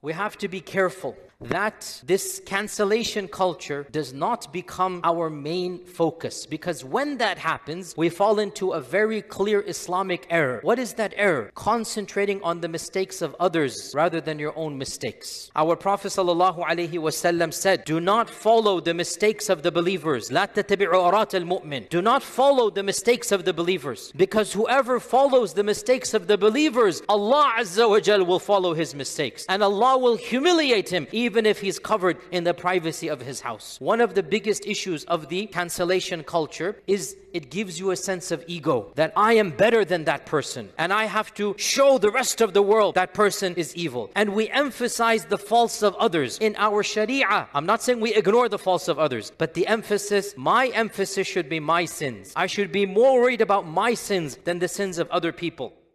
we have to be careful that this cancellation culture does not become our main focus. Because when that happens, we fall into a very clear Islamic error. What is that error? Concentrating on the mistakes of others rather than your own mistakes. Our Prophet ﷺ said, do not follow the mistakes of the believers. لا تتبعوا عورات المؤمن. Do not follow the mistakes of the believers. Because whoever follows the mistakes of the believers, Allah Azza wa Jal will follow his mistakes. And Allah will humiliate him even if he's covered in the privacy of his house. One of the biggest issues of the cancellation culture is it gives you a sense of ego, that I am better than that person and I have to show the rest of the world that person is evil. And we emphasize the faults of others in our Sharia. I'm not saying we ignore the faults of others, but the emphasis, my emphasis should be my sins. I should be more worried about my sins than the sins of other people.